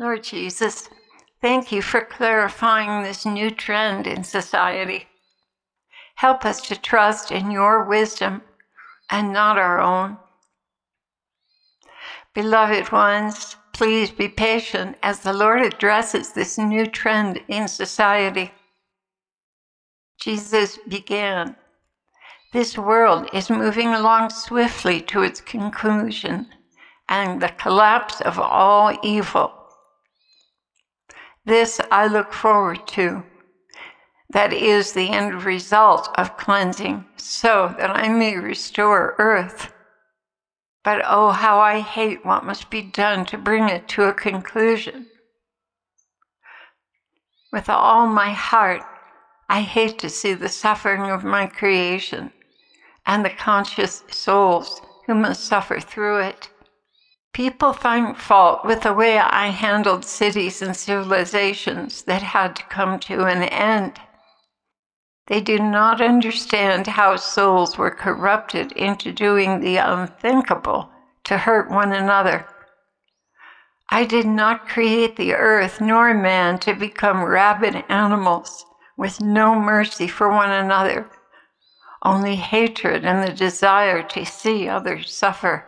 Lord Jesus, thank you for clarifying this new trend in society. Help us to trust in your wisdom and not our own. Beloved ones, please be patient as the Lord addresses this new trend in society. Jesus began, "This world is moving along swiftly to its conclusion and the collapse of all evil. This I look forward to. That is the end result of cleansing, so that I may restore earth. But oh, how I hate what must be done to bring it to a conclusion. With all my heart, I hate to see the suffering of my creation and the conscious souls who must suffer through it. People find fault with the way I handled cities and civilizations that had to come to an end. They do not understand how souls were corrupted into doing the unthinkable to hurt one another. I did not create the earth nor man to become rabid animals with no mercy for one another, only hatred and the desire to see others suffer.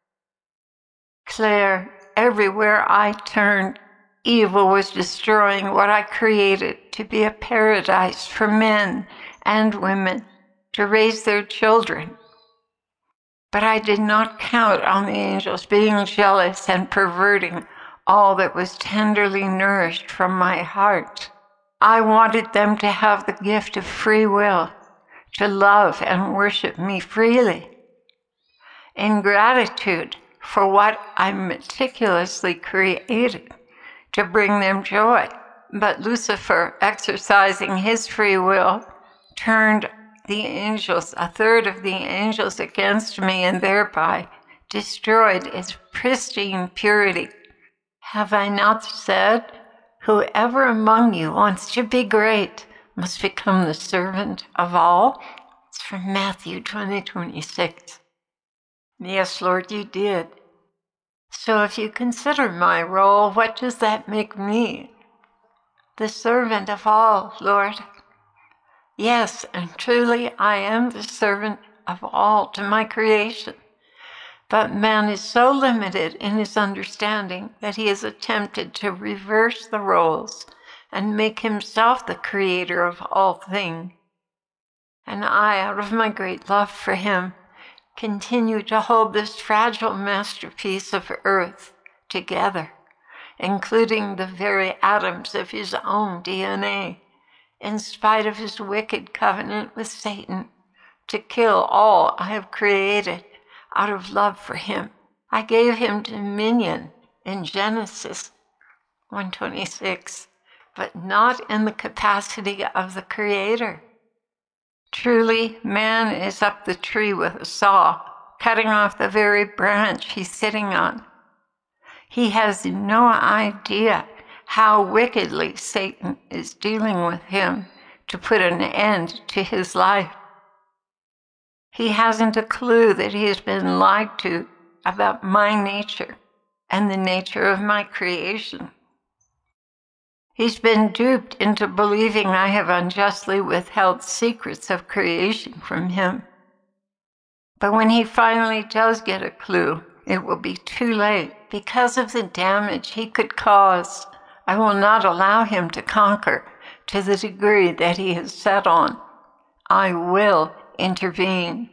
Claire, everywhere I turned, evil was destroying what I created to be a paradise for men and women to raise their children. But I did not count on the angels being jealous and perverting all that was tenderly nourished from my heart. I wanted them to have the gift of free will, to love and worship me freely. In gratitude for what I meticulously created to bring them joy. But Lucifer, exercising his free will, turned the angels, a third of the angels, against me and thereby destroyed its pristine purity. Have I not said, whoever among you wants to be great must become the servant of all? It's from Matthew 20:26. Yes, Lord, you did. So if you consider my role, what does that make me? The servant of all, Lord. Yes, and truly I am the servant of all to my creation. But man is so limited in his understanding that he has attempted to reverse the roles and make himself the creator of all things. And I, out of my great love for him, continue to hold this fragile masterpiece of earth together, including the very atoms of his own DNA, in spite of his wicked covenant with Satan to kill all I have created out of love for him. I gave him dominion in Genesis 1:26, but not in the capacity of the creator. Truly, man is up the tree with a saw, cutting off the very branch he's sitting on. He has no idea how wickedly Satan is dealing with him to put an end to his life. He hasn't a clue that he has been lied to about my nature and the nature of my creation. He's been duped into believing I have unjustly withheld secrets of creation from him. But when he finally does get a clue, it will be too late. Because of the damage he could cause, I will not allow him to conquer to the degree that he has set on. I will intervene.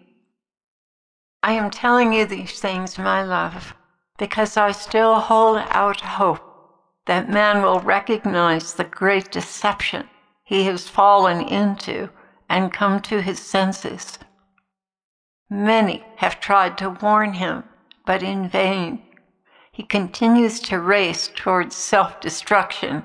I am telling you these things, my love, because I still hold out hope that man will recognize the great deception he has fallen into and come to his senses. Many have tried to warn him, but in vain. He continues to race towards self-destruction.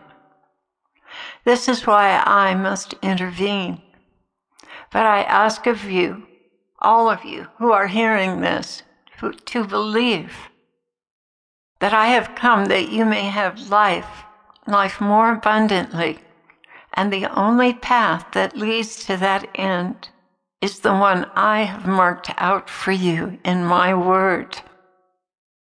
This is why I must intervene. But I ask of you, all of you who are hearing this, to believe that I have come that you may have life more abundantly, and the only path that leads to that end is the one I have marked out for you in my word.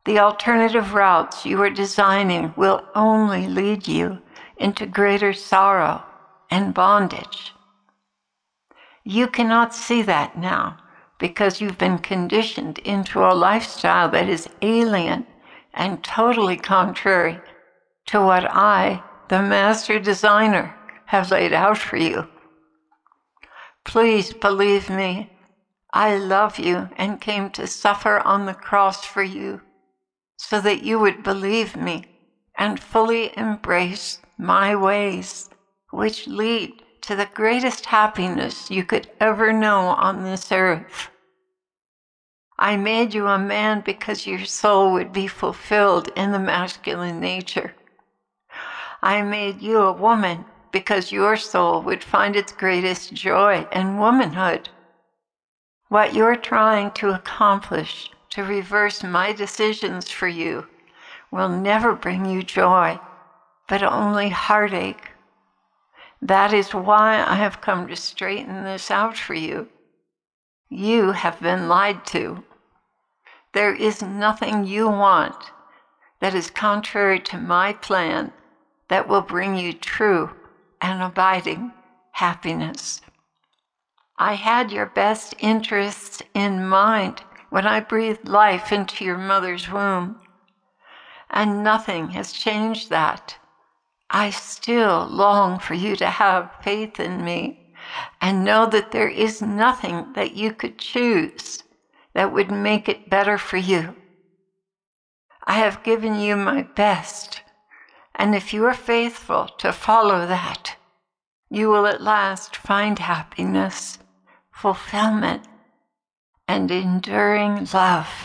The alternative routes you are designing will only lead you into greater sorrow and bondage. You cannot see that now because you've been conditioned into a lifestyle that is alien and totally contrary to what I, the master designer, have laid out for you. Please believe me, I love you and came to suffer on the cross for you so that you would believe me and fully embrace my ways, which lead to the greatest happiness you could ever know on this earth. I made you a man because your soul would be fulfilled in the masculine nature. I made you a woman because your soul would find its greatest joy in womanhood. What you're trying to accomplish to reverse my decisions for you will never bring you joy, but only heartache. That is why I have come to straighten this out for you. You have been lied to. There is nothing you want that is contrary to my plan that will bring you true and abiding happiness. I had your best interests in mind when I breathed life into your mother's womb, and nothing has changed that. I still long for you to have faith in me and know that there is nothing that you could choose that would make it better for you. I have given you my best, and if you are faithful to follow that, you will at last find happiness, fulfillment, and enduring love.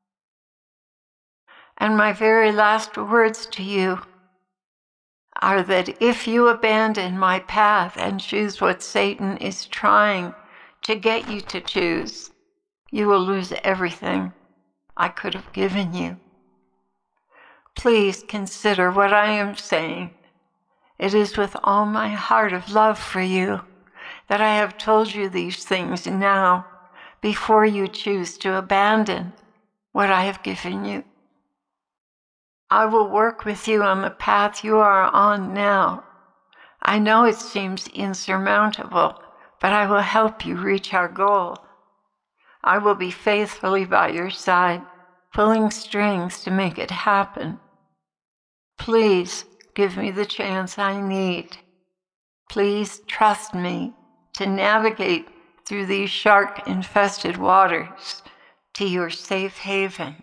And my very last words to you are that if you abandon my path and choose what Satan is trying to get you to choose, you will lose everything I could have given you. Please consider what I am saying. It is with all my heart of love for you that I have told you these things now, before you choose to abandon what I have given you. I will work with you on the path you are on now. I know it seems insurmountable, but I will help you reach our goal. I will be faithfully by your side, pulling strings to make it happen. Please give me the chance I need. Please trust me to navigate through these shark-infested waters to your safe haven.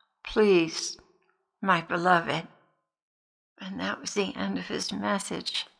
Please, my beloved. And that was the end of his message.